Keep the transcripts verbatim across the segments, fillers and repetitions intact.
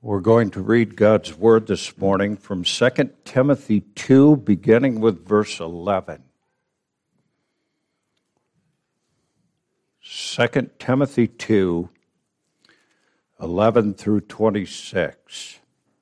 We're going to read God's Word this morning from Second Timothy two, beginning with verse eleven. Second Timothy two, eleven through twenty-six.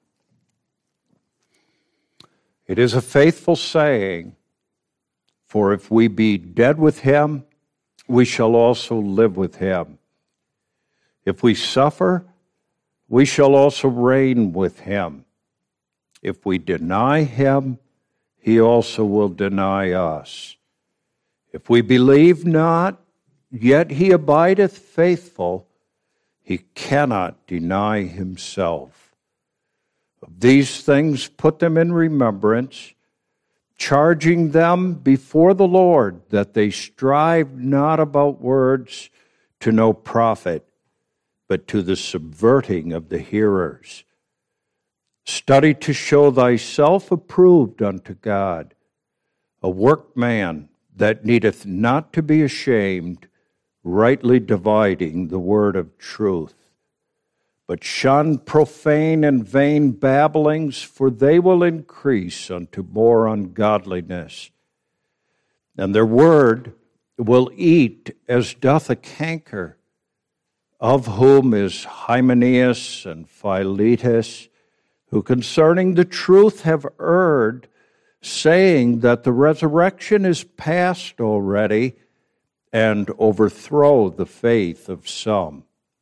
It is a faithful saying, for if we be dead with him, we shall also live with him. If we suffer, we shall also reign with him. If we deny him, he also will deny us. If we believe not, yet he abideth faithful, he cannot deny himself. Of these things put them in remembrance, charging them before the Lord that they strive not about words to no profit, but to the subverting of the hearers. Study to show thyself approved unto God, a workman that needeth not to be ashamed, rightly dividing the word of truth. But shun profane and vain babblings, for they will increase unto more ungodliness. And their word will eat as doth a canker, of whom is Hymenaeus and Philetus, who concerning the truth have erred, saying that the resurrection is past already, and overthrow the faith of some.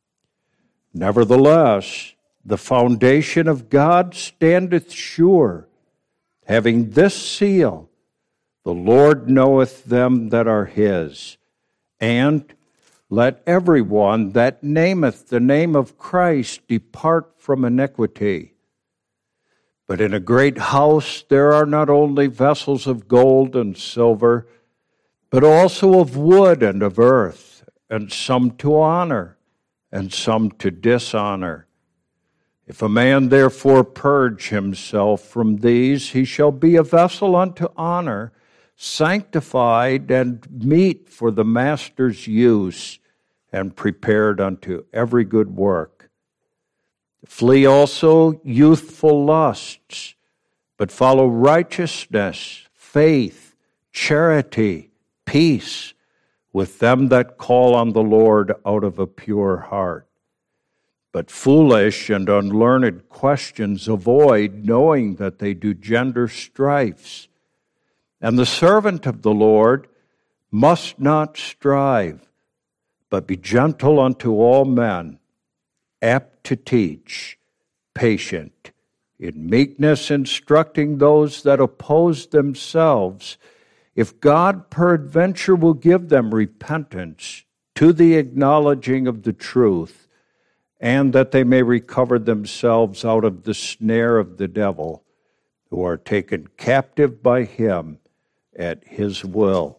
Nevertheless, the foundation of God standeth sure, having this seal, the Lord knoweth them that are his, and let every one that nameth the name of Christ depart from iniquity. But in a great house there are not only vessels of gold and silver, but also of wood and of earth, and some to honor, and some to dishonor. If a man therefore purge himself from these, he shall be a vessel unto honor, sanctified and meet for the master's use, and prepared unto every good work. Flee also youthful lusts, but follow righteousness, faith, charity, peace, with them that call on the Lord out of a pure heart. But foolish and unlearned questions avoid, knowing that they do gender strifes. And the servant of the Lord must not strive, but be gentle unto all men, apt to teach, patient, in meekness instructing those that oppose themselves, if God peradventure will give them repentance to the acknowledging of the truth, and that they may recover themselves out of the snare of the devil, who are taken captive by him at his will.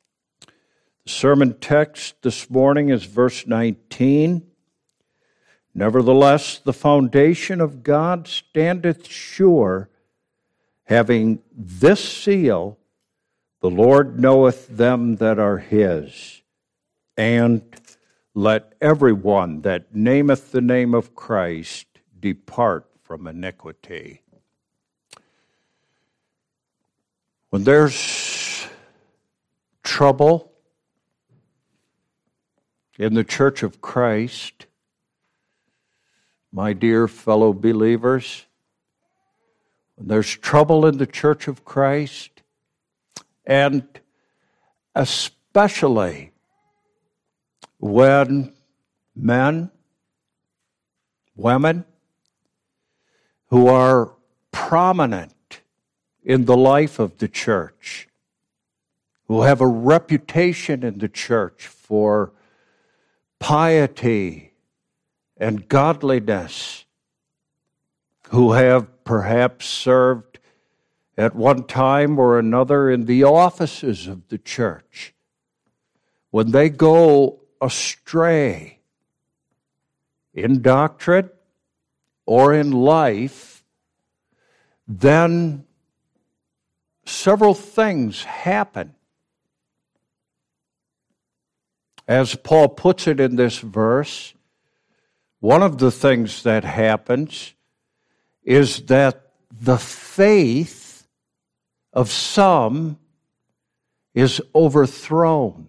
The sermon text this morning is verse nineteen. Nevertheless, the foundation of God standeth sure, having this seal, the Lord knoweth them that are his. And let every one that nameth the name of Christ depart from iniquity. When there's trouble in the church of Christ, my dear fellow believers, when there's trouble in the church of Christ, and especially when men, women who are prominent in the life of the church, who have a reputation in the church for piety and godliness, who have perhaps served at one time or another in the offices of the church, when they go astray in doctrine or in life, then several things happen. As Paul puts it in this verse, one of the things that happens is that the faith of some is overthrown.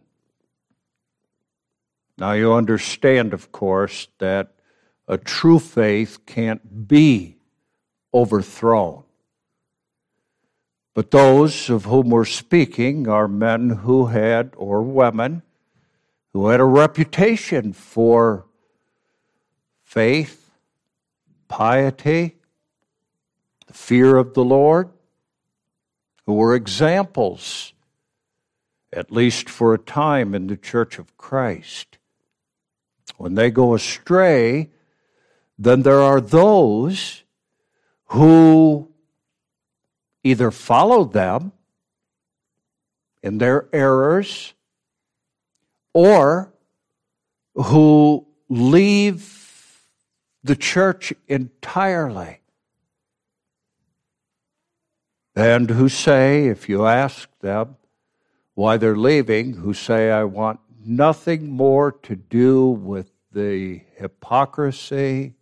Now you understand, of course, that a true faith can't be overthrown. But those of whom we're speaking are men who had, or women, who had a reputation for faith, piety, the fear of the Lord, who were examples, at least for a time, in the Church of Christ. When they go astray, then there are those who either follow them in their errors or who leave the church entirely, and who say, if you ask them why they're leaving, who say, I want nothing more to do with the hypocrisy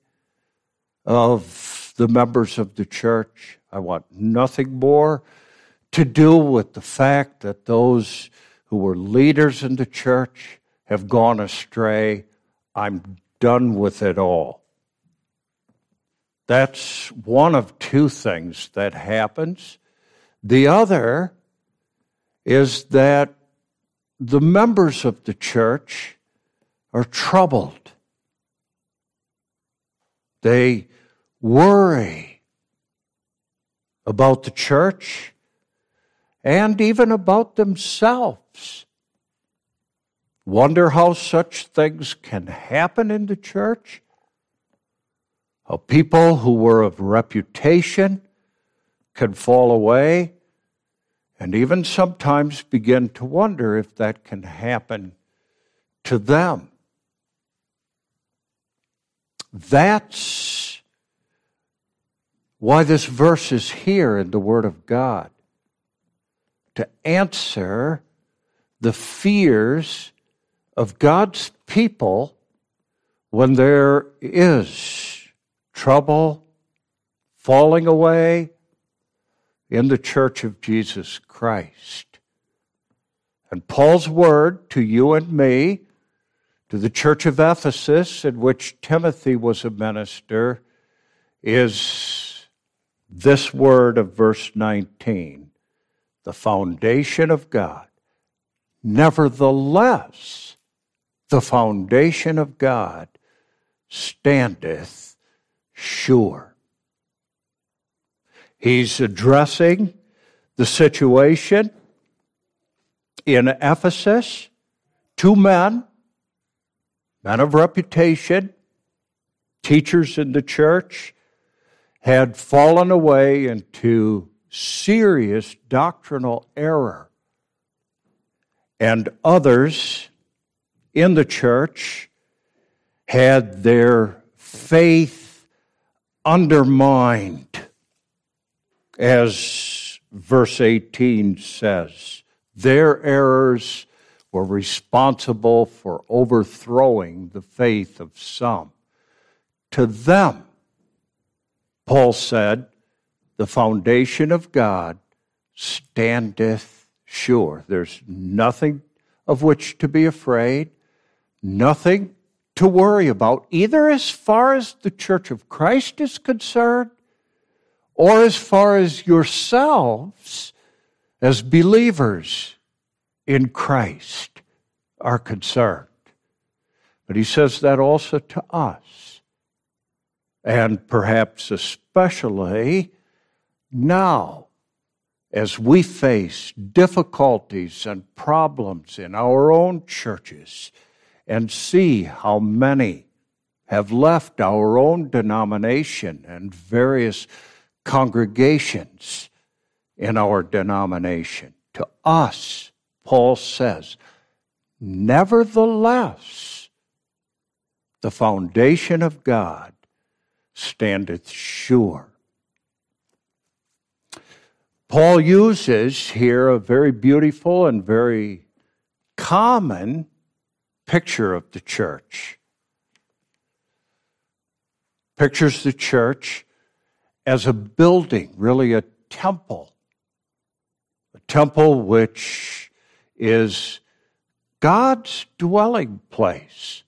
of the members of the church. I want nothing more to do with the fact that those who were leaders in the church have gone astray. I'm done with it all. That's one of two things that happens. The other is that the members of the church are troubled. They worry about the church and even about themselves. Wonder how such things can happen in the church? How people who were of reputation can fall away, and even sometimes begin to wonder if that can happen to them. That's why this verse is here in the Word of God, to answer the fears of God's people when there is trouble, falling away in the church of Jesus Christ. And Paul's word to you and me, to the church of Ephesus, in which Timothy was a minister, is this word of verse nineteen, the foundation of God. Nevertheless, the foundation of God standeth sure. He's addressing the situation in Ephesus. Two men, men of reputation, teachers in the church, had fallen away into serious doctrinal error. And others in the church had their faith undermined, as verse eighteen says. Their errors were responsible for overthrowing the faith of some. To them, Paul said, the foundation of God standeth sure. There's nothing of which to be afraid, nothing to worry about, either as far as the Church of Christ is concerned, or as far as yourselves as believers in Christ are concerned. But he says that also to us, and perhaps especially now, as we face difficulties and problems in our own churches and see how many have left our own denomination and various congregations in our denomination. To us, Paul says, nevertheless, the foundation of God standeth sure. Paul uses here a very beautiful and very common picture of the church. Pictures the church as a building, really a temple. A temple which is God's dwelling place.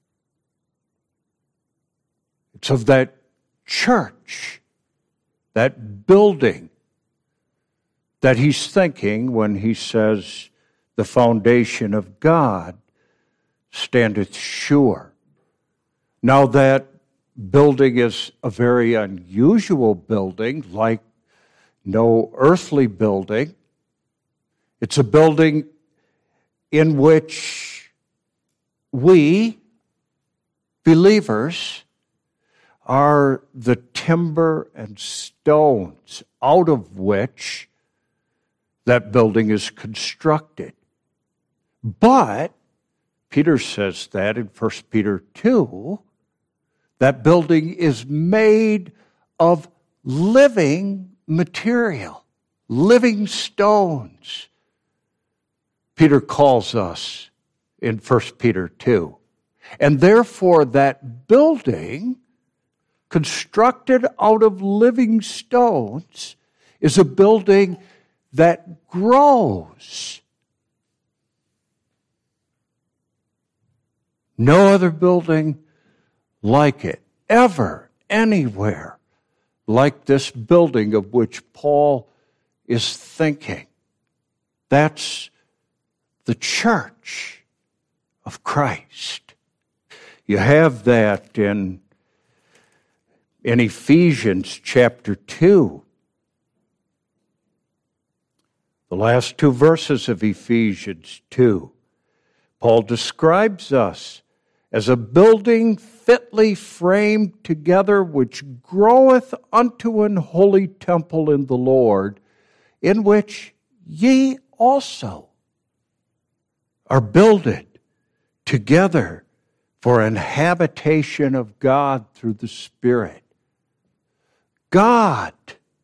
It's of that church, that building, that he's thinking when he says, the foundation of God standeth sure. Now that building is a very unusual building, like no earthly building. It's a building in which we, believers, are the timber and stones out of which that building is constructed. But, Peter says that in First Peter two, that building is made of living material, living stones. Peter calls us in First Peter two. And therefore that building, constructed out of living stones, is a building that grows. No other building like it, ever, anywhere, like this building of which Paul is thinking. That's the church of Christ. You have that in, in Ephesians chapter two. The last two verses of Ephesians two. Paul describes us as a building fitly framed together, which groweth unto an holy temple in the Lord, in which ye also are builded together for an habitation of God through the Spirit. God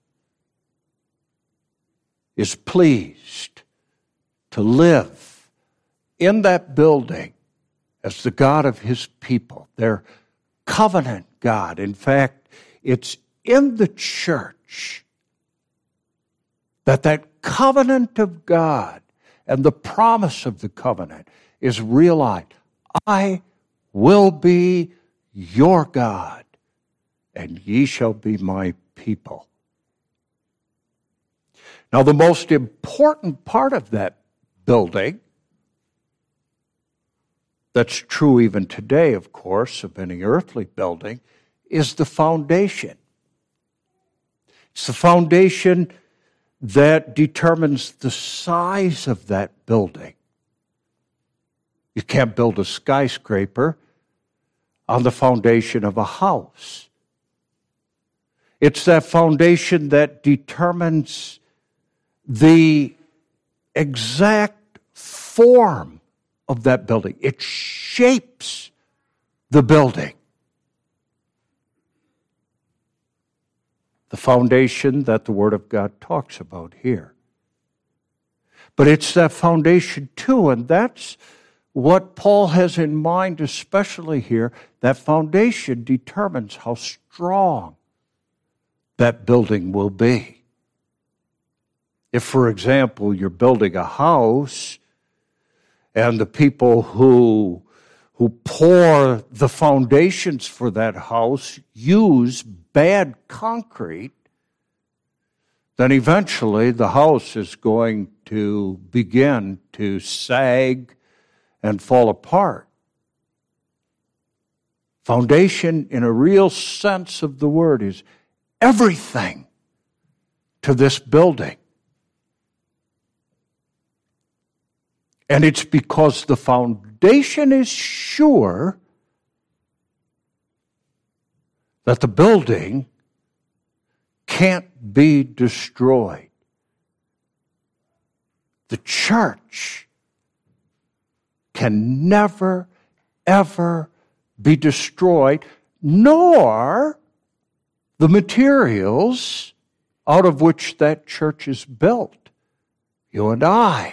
is pleased to live in that building as the God of his people, their covenant God. In fact, it's in the church that that covenant of God and the promise of the covenant is realized. I will be your God, and ye shall be my people. Now, the most important part of that building, that's true even today, of course, of any earthly building, is the foundation. It's the foundation that determines the size of that building. You can't build a skyscraper on the foundation of a house. It's that foundation that determines the exact form of that building. It shapes the building. The foundation that the Word of God talks about here. But it's that foundation too, and that's what Paul has in mind, especially here. That foundation determines how strong that building will be. If, for example, you're building a house and the people who, who pour the foundations for that house use bad concrete, then eventually the house is going to begin to sag and fall apart. Foundation, in a real sense of the word, is everything to this building. And it's because the foundation is sure that the building can't be destroyed. The church can never, ever be destroyed, nor the materials out of which that church is built. You and I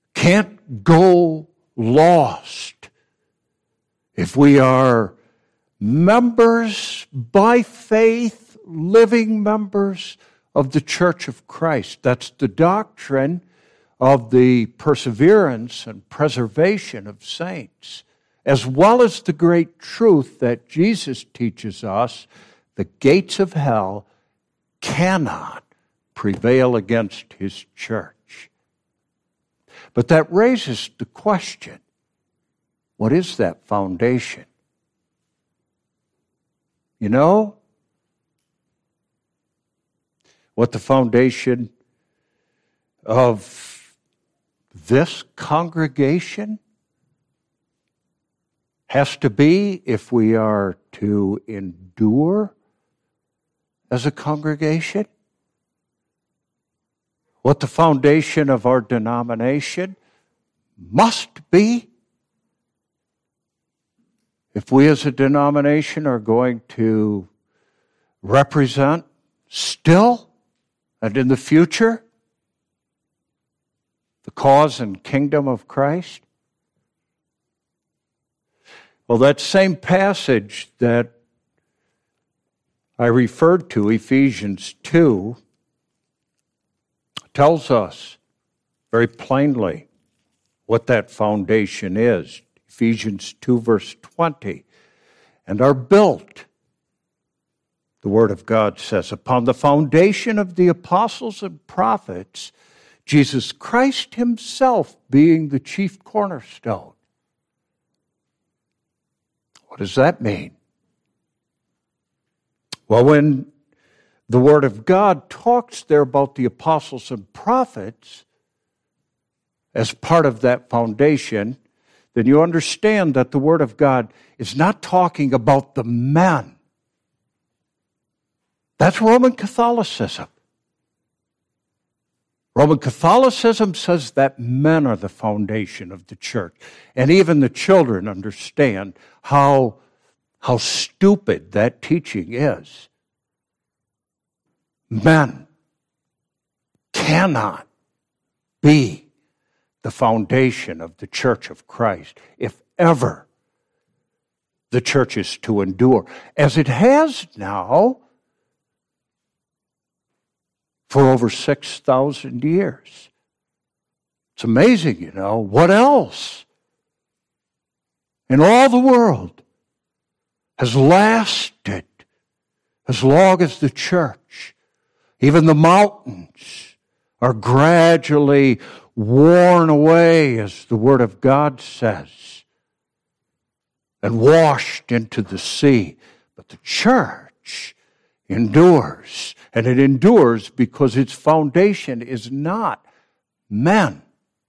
can't go lost if we are members by faith, living members of the Church of Christ. That's the doctrine of the perseverance and preservation of saints, as well as the great truth that Jesus teaches us: the gates of hell cannot prevail against his church. But that raises the question, what is that foundation? You know what the foundation of this congregation has to be if we are to endure as a congregation? What the foundation of our denomination must be if we as a denomination are going to represent still and in the future the cause and kingdom of Christ? Well, that same passage that I referred to, Ephesians two, tells us very plainly what that foundation is. Ephesians two, verse twenty. And are built, the Word of God says, upon the foundation of the apostles and prophets, Jesus Christ himself being the chief cornerstone. What does that mean? Well, when the Word of God talks there about the apostles and prophets as part of that foundation, then you understand that the Word of God is not talking about the men. That's Roman Catholicism. Roman Catholicism says that men are the foundation of the church. And even the children understand how, how stupid that teaching is. Men cannot be the foundation of the Church of Christ if ever the church is to endure, as it has now for over six thousand years. It's amazing, you know. What else in all the world has lasted as long as the church? Even the mountains are gradually worn away, as the Word of God says, and washed into the sea. But the church endures, and it endures because its foundation is not men.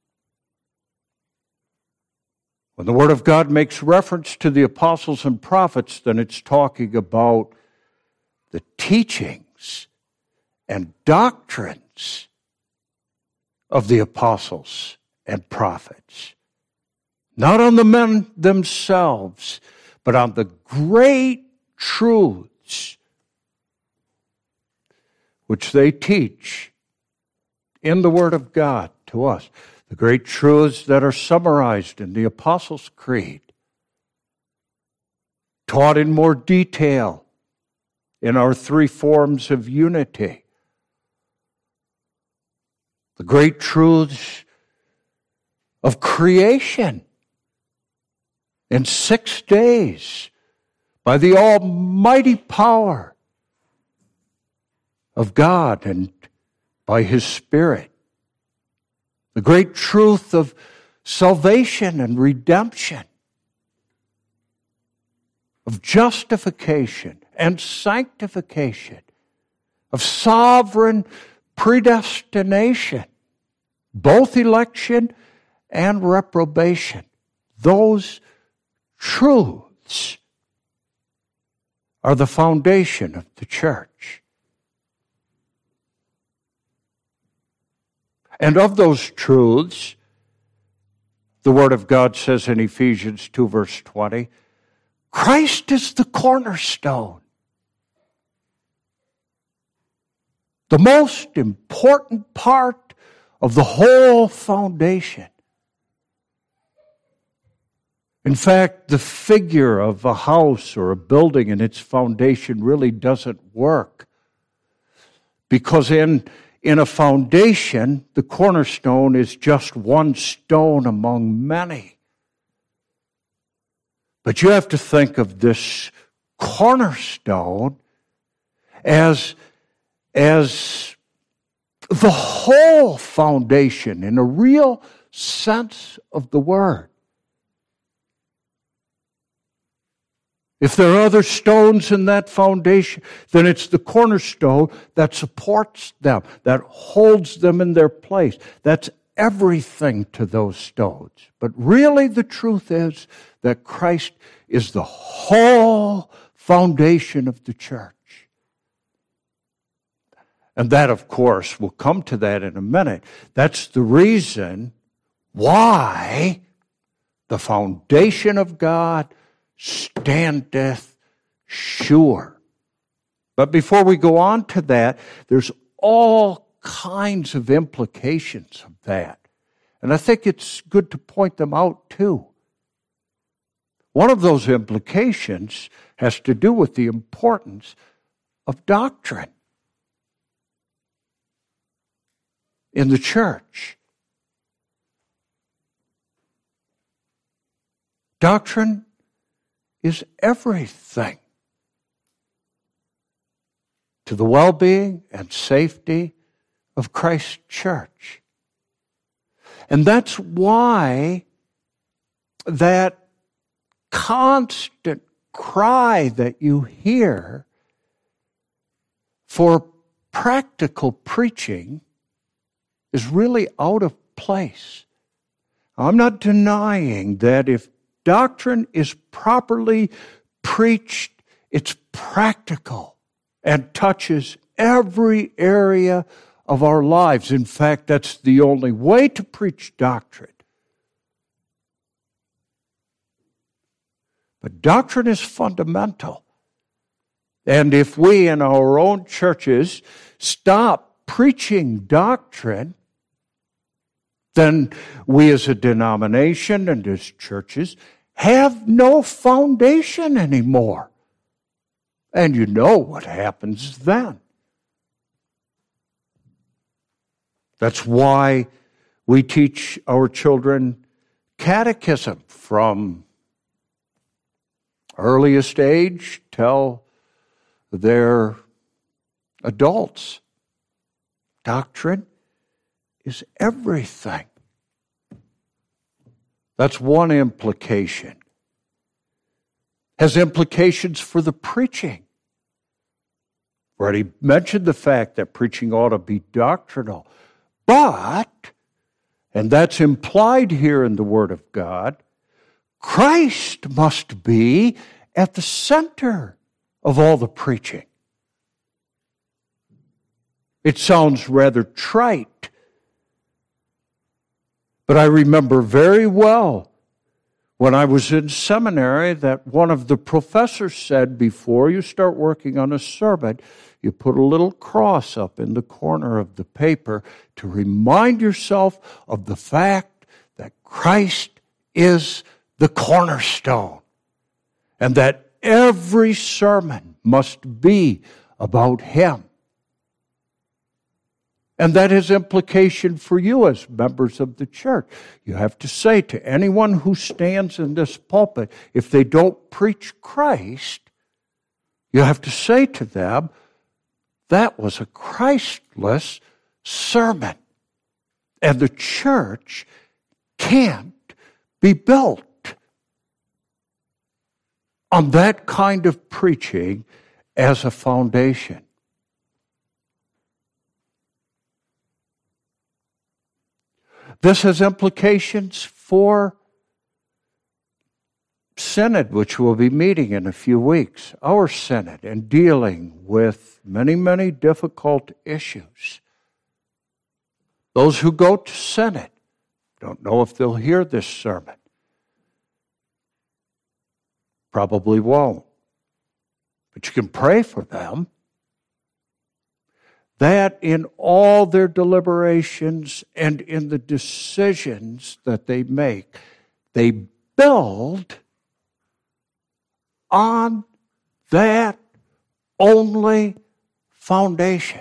When the Word of God makes reference to the apostles and prophets, then it's talking about the teachings and doctrines of the apostles and prophets. Not on the men themselves, but on the great truths which they teach in the Word of God to us. The great truths that are summarized in the Apostles' Creed, taught in more detail in our three forms of unity. The great truths of creation in six days by the almighty power of God and by His Spirit. The great truth of salvation and redemption, of justification and sanctification, of sovereign predestination, both election and reprobation. Those truths are the foundation of the church. And of those truths, the Word of God says in Ephesians two, verse twenty, Christ is the cornerstone. The most important part of the whole foundation In fact, the figure of a house or a building and its foundation really doesn't work. Because in, in a foundation, the cornerstone is just one stone among many. But you have to think of this cornerstone as, as the whole foundation in a real sense of the word. If there are other stones in that foundation, then it's the cornerstone that supports them, that holds them in their place. That's everything to those stones. But really the truth is that Christ is the whole foundation of the church. And that, of course, we'll come to that in a minute. That's the reason why the foundation of God standeth sure. But before we go on to that, there's all kinds of implications of that. And I think it's good to point them out too. One of those implications has to do with the importance of doctrine in the church. Doctrine is everything to the well-being and safety of Christ's church. And that's why that constant cry that you hear for practical preaching is really out of place. I'm not denying that if doctrine is properly preached, it's practical and touches every area of our lives. In fact, that's the only way to preach doctrine. But doctrine is fundamental. And if we in our own churches stop preaching doctrine, then we as a denomination and as churches have no foundation anymore. And you know what happens then. That's why we teach our children catechism from earliest age till they're adults. Doctrine is everything. That's one implication. Has implications for the preaching. Already mentioned the fact that preaching ought to be doctrinal. But, and that's implied here in the Word of God, Christ must be at the center of all the preaching. It sounds rather trite, but I remember very well when I was in seminary that one of the professors said, before you start working on a sermon, you put a little cross up in the corner of the paper to remind yourself of the fact that Christ is the cornerstone and that every sermon must be about Him. And that has implication for you as members of the church. You have to say to anyone who stands in this pulpit, if they don't preach Christ, you have to say to them, that was a Christless sermon. And the church can't be built on that kind of preaching as a foundation. This has implications for Synod, which we'll be meeting in a few weeks. Our Synod, and dealing with many, many difficult issues. Those who go to Synod don't know if they'll hear this sermon. Probably won't. But you can pray for them, that in all their deliberations and in the decisions that they make, they build on that only foundation,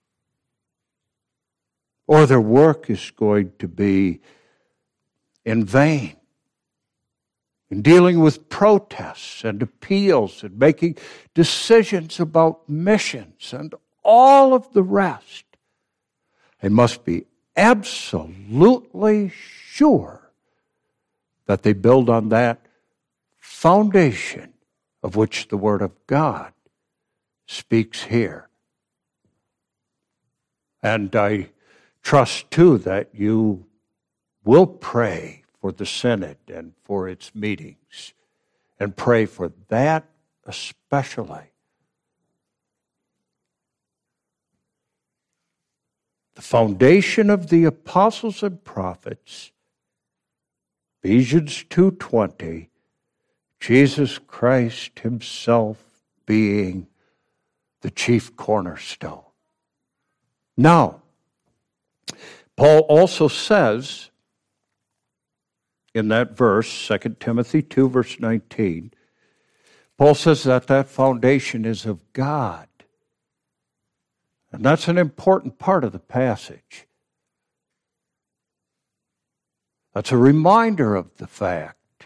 or their work is going to be in vain. In dealing with protests and appeals and making decisions about missions and all of the rest, they must be absolutely sure that they build on that foundation of which the Word of God speaks here. And I trust, too, that you will pray for the Synod and for its meetings, and pray for that especially. The foundation of the apostles and prophets, Ephesians two twenty, Jesus Christ himself being the chief cornerstone. Now, Paul also says in that verse, Second Timothy two, verse nineteen, Paul says that that foundation is of God. And that's an important part of the passage. That's a reminder of the fact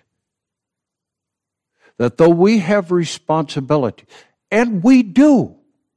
that though we have responsibility, and we do,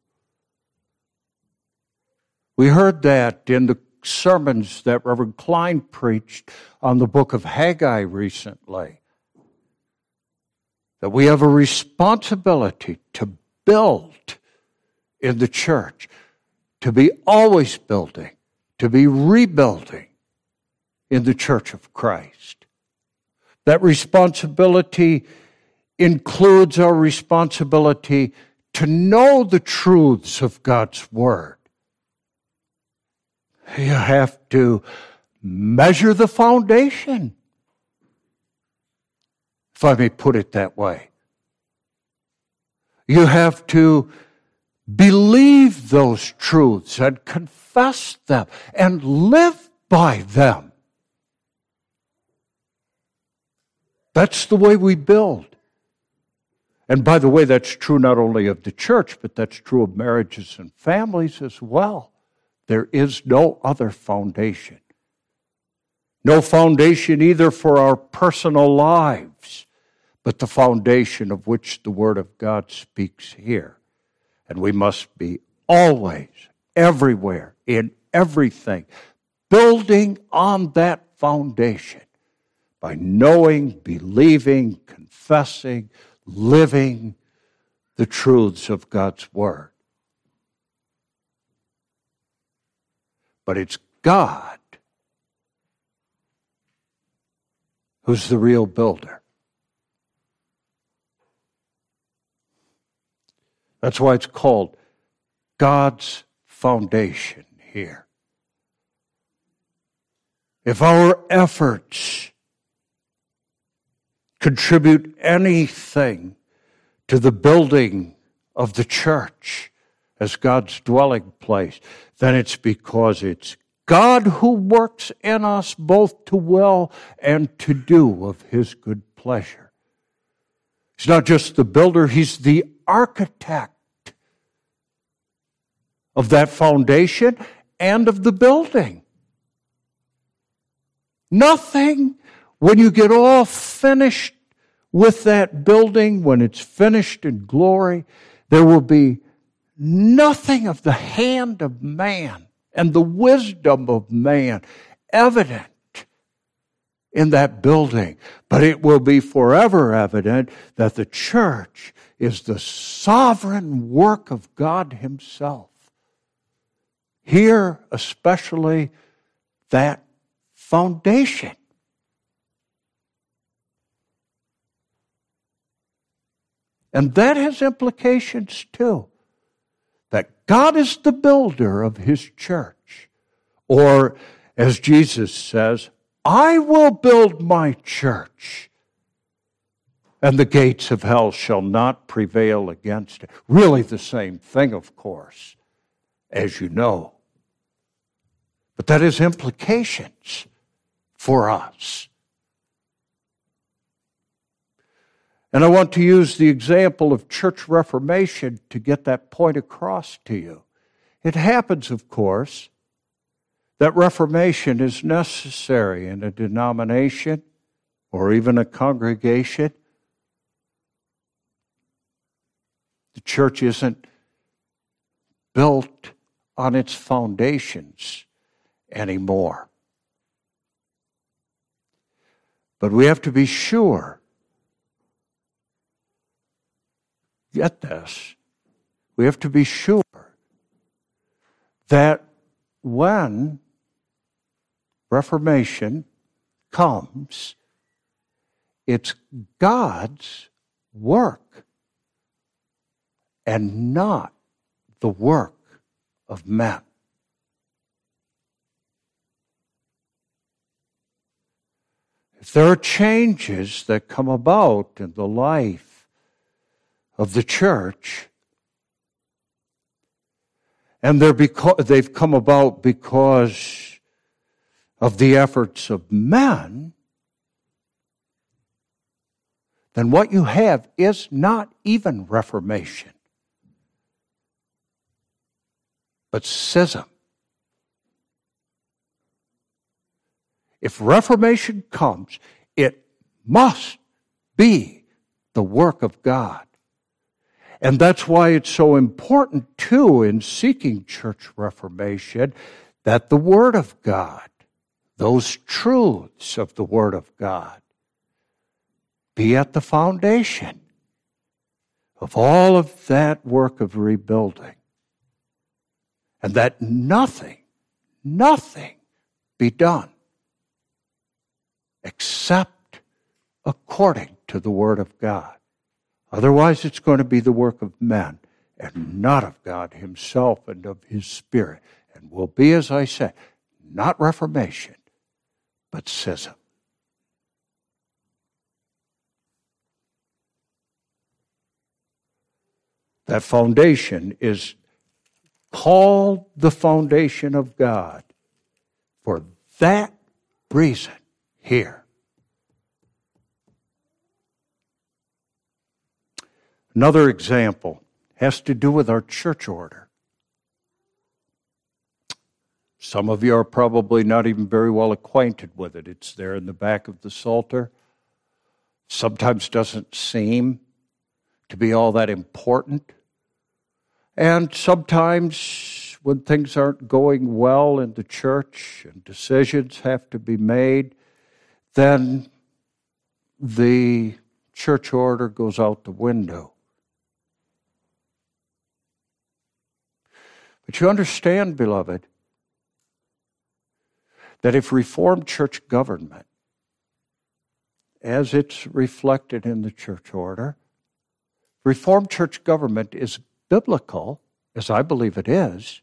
we heard that in the sermons that Reverend Klein preached on the book of Haggai recently, that we have a responsibility to build in the church, to be always building, to be rebuilding in the church of Christ. That responsibility includes our responsibility to know the truths of God's Word. You have to measure the foundation, if I may put it that way. You have to believe those truths and confess them and live by them. That's the way we build. And by the way, that's true not only of the church, but that's true of marriages and families as well. There is no other foundation. No foundation either for our personal lives, but the foundation of which the Word of God speaks here. And we must be always, everywhere, in everything, building on that foundation by knowing, believing, confessing, living the truths of God's Word. But it's God who's the real builder. That's why it's called God's foundation here. If our efforts contribute anything to the building of the church as God's dwelling place, then it's because it's God who works in us both to will and to do of His good pleasure. He's not just the builder, He's the architect of that foundation and of the building. Nothing, when you get all finished with that building, when it's finished in glory, there will be nothing of the hand of man and the wisdom of man evident in that building. But it will be forever evident that the church is the sovereign work of God Himself. Here, especially, that foundation. And that has implications too. That God is the builder of His church. Or, as Jesus says, I will build my church, and the gates of hell shall not prevail against it. Really the same thing, of course, as you know. But that has implications for us. And I want to use the example of Church Reformation to get that point across to you. It happens, of course, that Reformation is necessary in a denomination or even a congregation. The church isn't built on its foundations anymore. But we have to be sure, get this, we have to be sure that when Reformation comes, it's God's work and not the work of men. If there are changes that come about in the life of the church, and they're beca- they've come about because of the efforts of men, then what you have is not even Reformation, but schism. If Reformation comes, it must be the work of God. And that's why it's so important, too, in seeking church reformation, that the Word of God, those truths of the Word of God, be at the foundation of all of that work of rebuilding. And that nothing, nothing be done except according to the Word of God. Otherwise, it's going to be the work of men and not of God Himself and of His Spirit. And will be, as I said, not Reformation, but schism. That foundation is called the foundation of God for that reason here. Another example has to do with our church order. Some of you are probably not even very well acquainted with it. It's there in the back of the Psalter. Sometimes doesn't seem to be all that important. And sometimes when things aren't going well in the church and decisions have to be made, then the church order goes out the window. But you understand, beloved, that if Reformed church government, as it's reflected in the church order, Reformed church government is biblical, as I believe it is,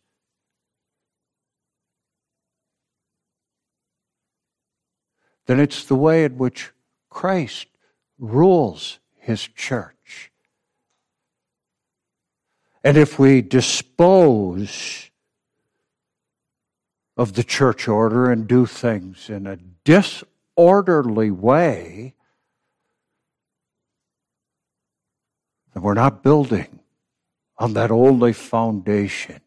then it's the way in which Christ rules His church. And if we dispose of the church order and do things in a disorderly way, then we're not building on that only foundation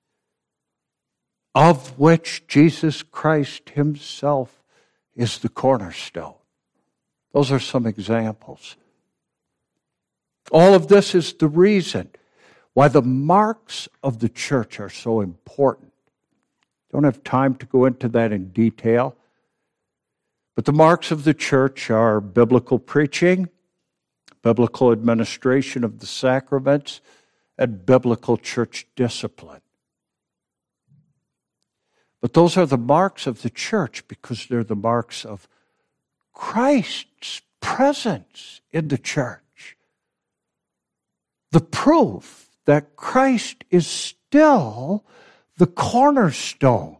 of which Jesus Christ Himself is the cornerstone. Those are some examples. All of this is the reason why the marks of the church are so important. Don't have time to go into that in detail, but the marks of the church are biblical preaching, biblical administration of the sacraments, and biblical church discipline. But those are the marks of the church because they're the marks of Christ's presence in the church. The proof that Christ is still the cornerstone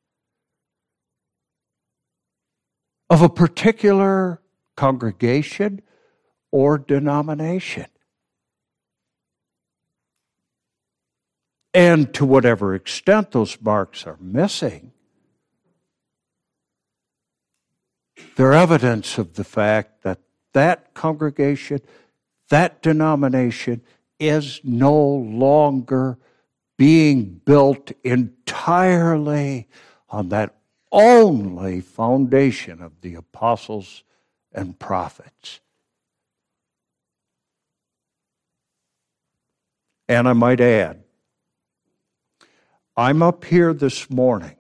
of a particular congregation or denomination. And to whatever extent those marks are missing, they're evidence of the fact that that congregation that denomination is no longer being built entirely on that only foundation of the apostles and prophets. And I might add, I'm up here this morning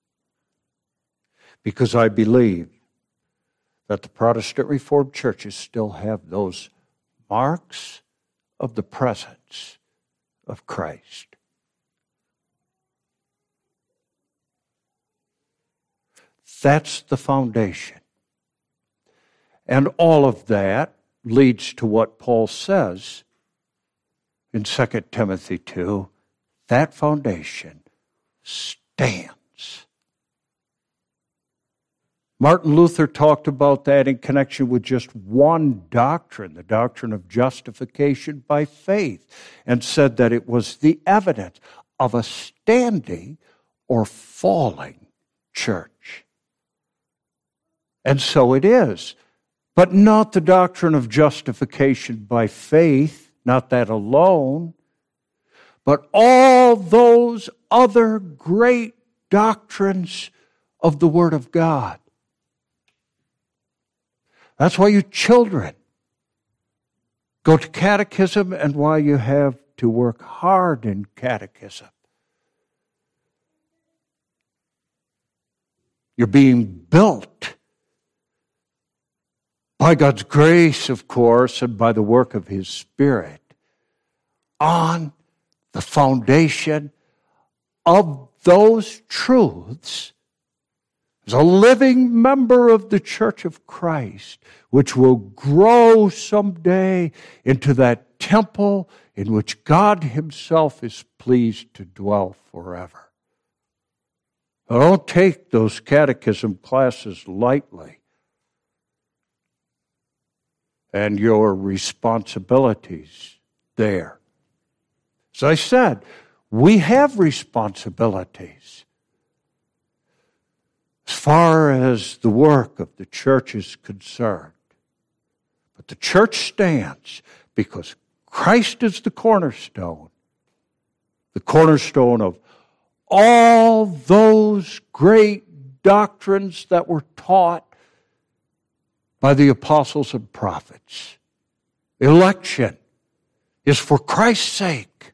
because I believe that the Protestant Reformed churches still have those marks of the presence of Christ. That's the foundation. And all of that leads to what Paul says in Second Timothy two, that foundation stands. Martin Luther talked about that in connection with just one doctrine, the doctrine of justification by faith, and said that it was the evidence of a standing or falling church. And so it is, but not the doctrine of justification by faith, not that alone, but all those other great doctrines of the Word of God. That's why you children go to catechism and why you have to work hard in catechism. You're being built by God's grace, of course, and by the work of His Spirit on the foundation of those truths as a living member of the Church of Christ, which will grow someday into that temple in which God Himself is pleased to dwell forever. Now, don't take those catechism classes lightly and your responsibilities there. As I said, we have responsibilities as far as the work of the church is concerned. But the church stands because Christ is the cornerstone, the cornerstone of all those great doctrines that were taught by the apostles and prophets. Election is for Christ's sake.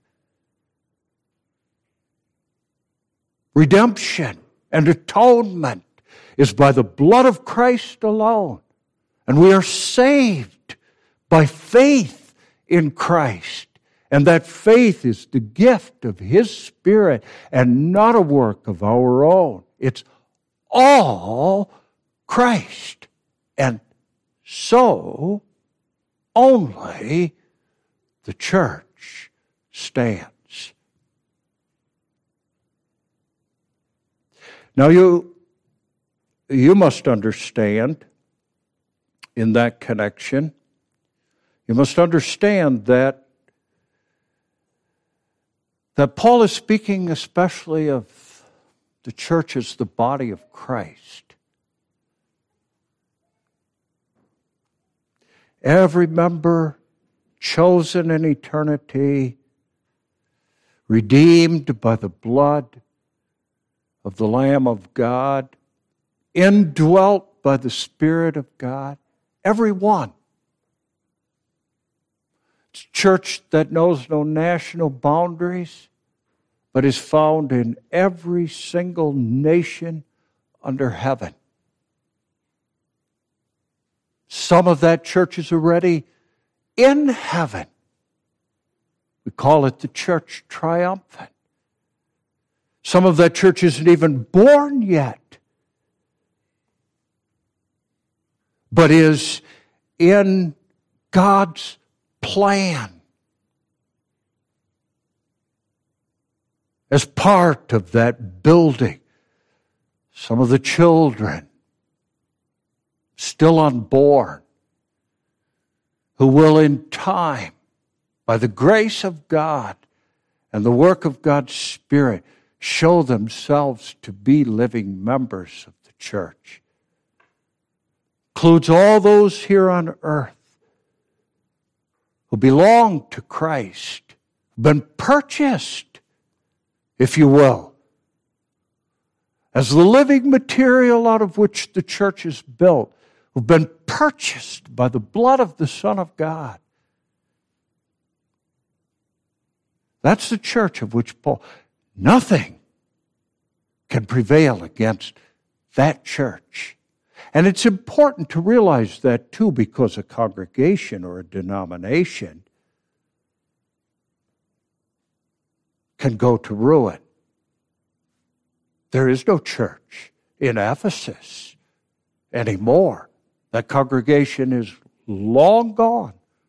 Redemption and atonement is by the blood of Christ alone. And we are saved by faith in Christ. And that faith is the gift of His Spirit and not a work of our own. It's all Christ. And so only the church stands. Now you, you must understand in that connection, you must understand that, that Paul is speaking especially of the church as the body of Christ. Every member chosen in eternity, redeemed by the blood of the Lamb of God, indwelt by the Spirit of God, every one. It's a church that knows no national boundaries, but is found in every single nation under heaven. Some of that church is already in heaven. We call it the church triumphant. Some of that church isn't even born yet, but is in God's plan as part of that building. Some of the children still unborn, who will in time, by the grace of God and the work of God's Spirit, show themselves to be living members of the church. Includes all those here on earth who belong to Christ, been purchased, if you will, as the living material out of which the church is built, who've been purchased by the blood of the Son of God. That's the church of which Paul, nothing can prevail against that church. And it's important to realize that too, because a congregation or a denomination can go to ruin. There is no church in Ephesus anymore. That congregation is long gone.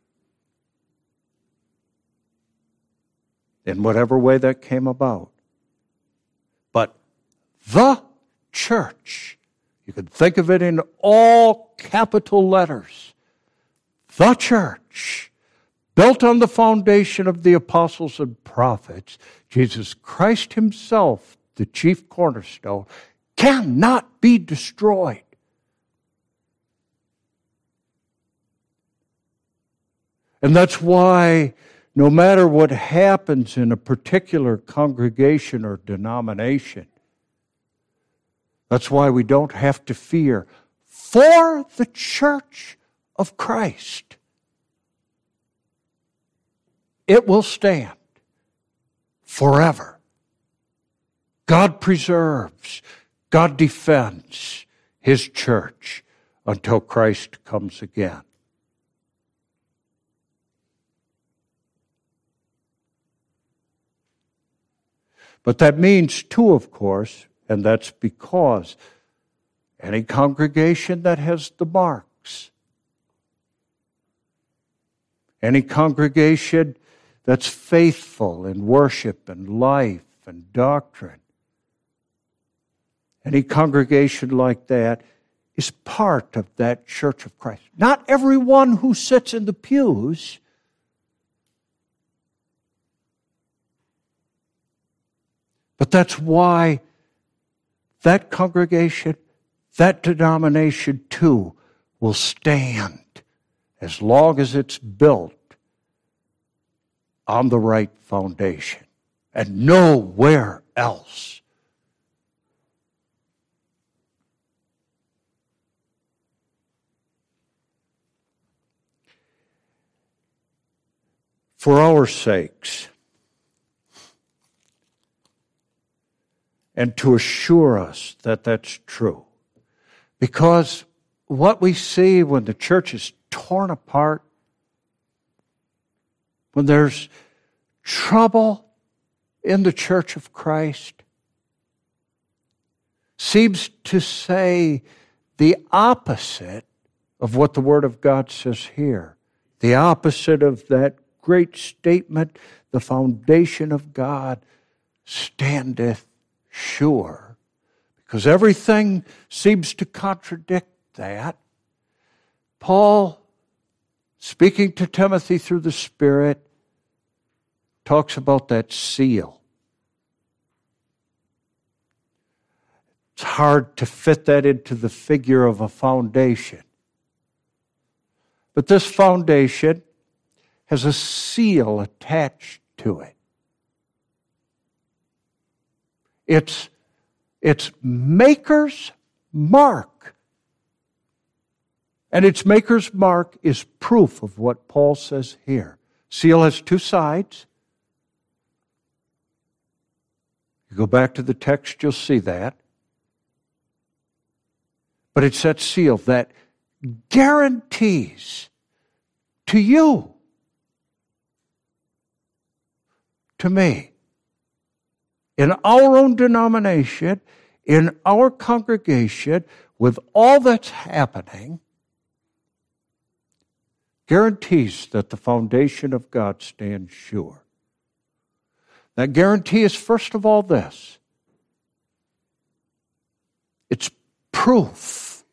In whatever way that came about. But the church, you can think of it in all capital letters, the church, built on the foundation of the apostles and prophets, Jesus Christ himself, the chief cornerstone, cannot be destroyed. And that's why no matter what happens in a particular congregation or denomination, that's why we don't have to fear for the church of Christ. It will stand forever. God preserves, God defends his church until Christ comes again. But that means too, of course, and that's because any congregation that has the marks, any congregation that's faithful in worship and life and doctrine, any congregation like that is part of that church of Christ. Not everyone who sits in the pews, but that's why that congregation, that denomination too, will stand as long as it's built on the right foundation and nowhere else. For our sakes, and to assure us that that's true. Because what we see when the church is torn apart, when there's trouble in the church of Christ, seems to say the opposite of what the Word of God says here. The opposite of that great statement, the foundation of God standeth sure, because everything seems to contradict that. Paul, speaking to Timothy through the Spirit, talks about that seal. It's hard to fit that into the figure of a foundation. But this foundation has a seal attached to it. It's, it's maker's mark. And its maker's mark is proof of what Paul says here. Seal has two sides. You go back to the text, you'll see that. But it's that seal that guarantees to you, to me, in our own denomination, in our congregation, with all that's happening, guarantees that the foundation of God stands sure. That guarantee is, first of all, this. It's proof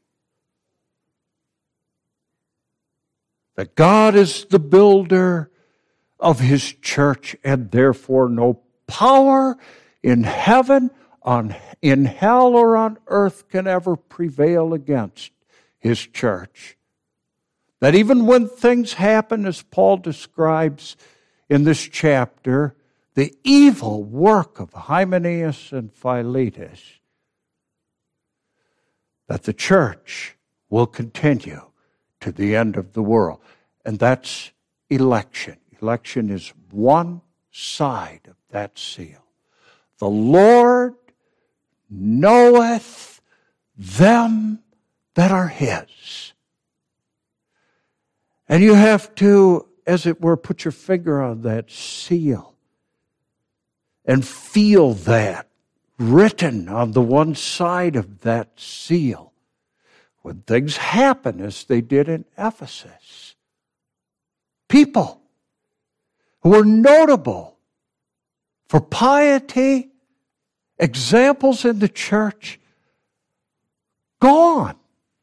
that God is the builder of his church, and therefore no power in heaven, on in hell, or on earth can ever prevail against his church. That even when things happen, as Paul describes in this chapter, the evil work of Hymenaeus and Philetus, that the church will continue to the end of the world. And that's election. Election is one side of that seal. The Lord knoweth them that are his. And you have to, as it were, put your finger on that seal and feel that written on the one side of that seal when things happen as they did in Ephesus. People who were notable for piety, examples in the church, gone.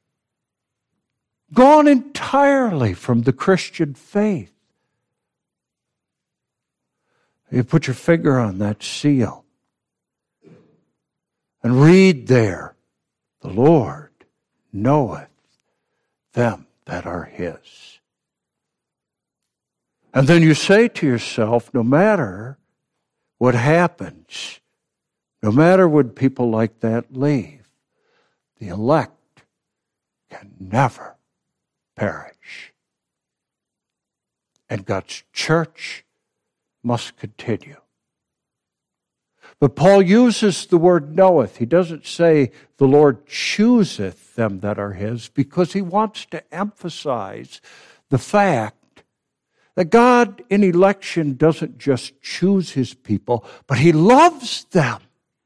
Gone entirely from the Christian faith. You put your finger on that seal and read there, the Lord knoweth them that are his. And then you say to yourself, no matter what happens, no matter when people like that leave, the elect can never perish. And God's church must continue. But Paul uses the word knoweth. He doesn't say the Lord chooseth them that are his, because he wants to emphasize the fact that God in election doesn't just choose his people, but he loves them.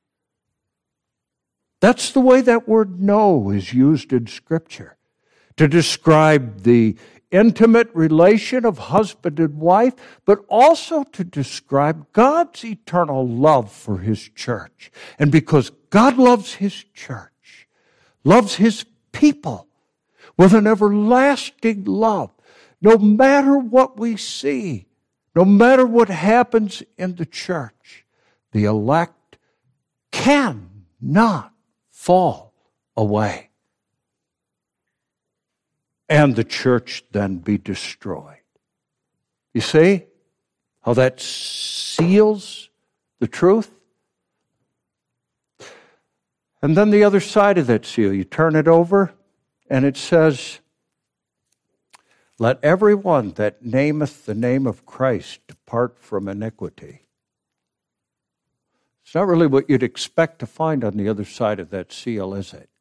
That's the way that word know is used in Scripture, to describe the intimate relation of husband and wife, but also to describe God's eternal love for his church. And because God loves his church, loves his people with an everlasting love, no matter what we see, no matter what happens in the church, the elect cannot fall away. And the church then be destroyed. You see how that seals the truth? And then the other side of that seal, you turn it over, and it says, let everyone that nameth the name of Christ depart from iniquity. It's not really what you'd expect to find on the other side of that seal, is it?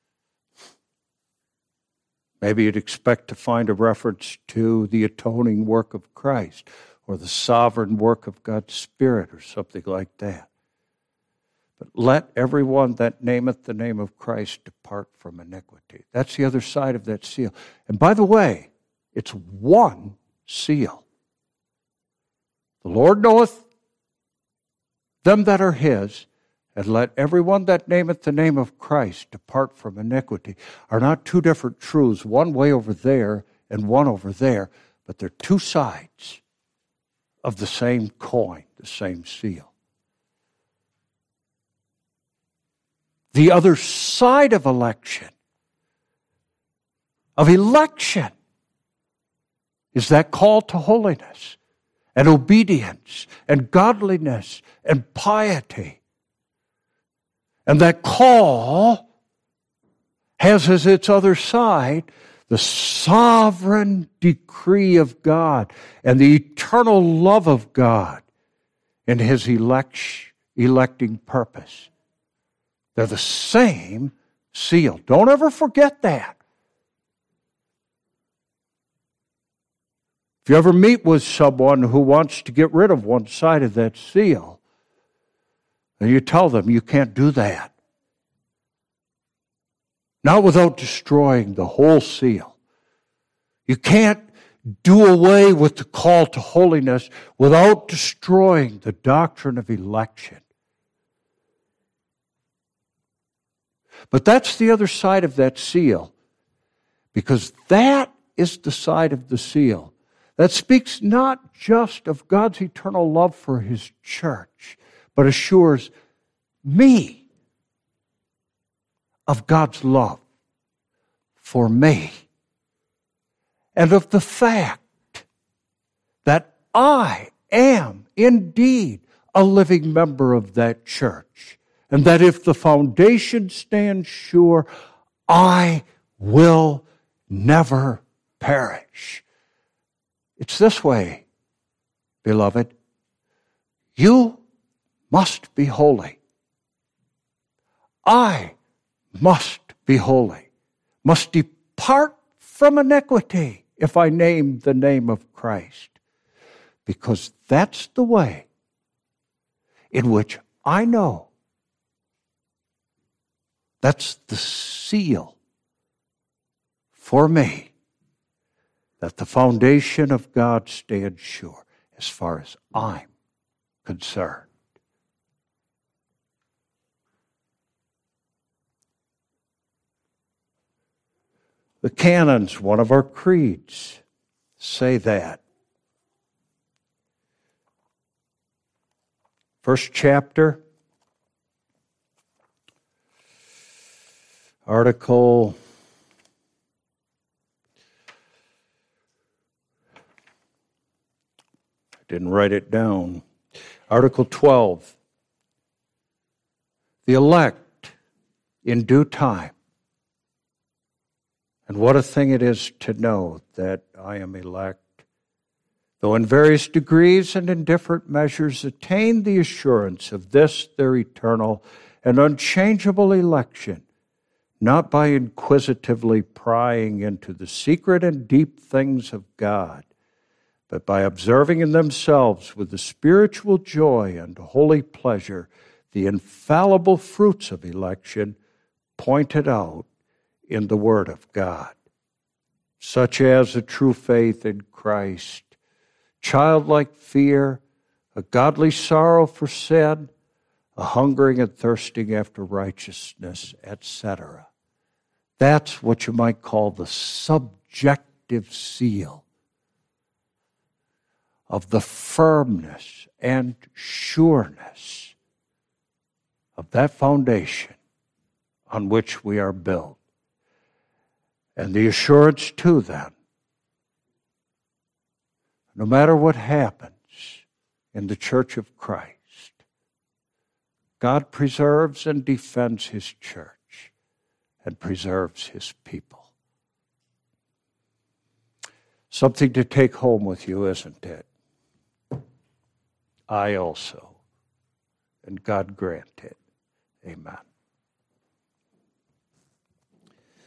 Maybe you'd expect to find a reference to the atoning work of Christ or the sovereign work of God's Spirit or something like that. But let everyone that nameth the name of Christ depart from iniquity. That's the other side of that seal. And by the way, it's one seal. The Lord knoweth them that are his, and let everyone that nameth the name of Christ depart from iniquity, are not two different truths, one way over there and one over there, but they're two sides of the same coin, the same seal. The other side of election, of election, is that call to holiness and obedience and godliness and piety. And that call has as its other side the sovereign decree of God and the eternal love of God in his elect, electing purpose. They're the same seal. Don't ever forget that. If you ever meet with someone who wants to get rid of one side of that seal, and you tell them you can't do that. Not without destroying the whole seal. You can't do away with the call to holiness without destroying the doctrine of election. But that's the other side of that seal, because that is the side of the seal that speaks not just of God's eternal love for his church, but assures me of God's love for me. and of the fact that I am indeed a living member of that church, and that if the foundation stands sure, I will never perish. It's this way, beloved. You must be holy. I must be holy, must depart from iniquity if I name the name of Christ, because that's the way in which I know, that's the seal for me, that the foundation of God stands sure as far as I'm concerned. The canons, one of our creeds, say that. First chapter, article I didn't write it down. Article twelve. The elect in due time. And what a thing it is to know that I am elect, though in various degrees and in different measures attain the assurance of this their eternal and unchangeable election, not by inquisitively prying into the secret and deep things of God, but by observing in themselves with the spiritual joy and holy pleasure the infallible fruits of election pointed out in the Word of God, such as a true faith in Christ, childlike fear, a godly sorrow for sin, a hungering and thirsting after righteousness, et cetera. That's what you might call the subjective seal of the firmness and sureness of that foundation on which we are built. And the assurance, too, then, no matter what happens in the Church of Christ, God preserves and defends His church and preserves His people. Something to take home with you, isn't it? I also, and God grant it. Amen.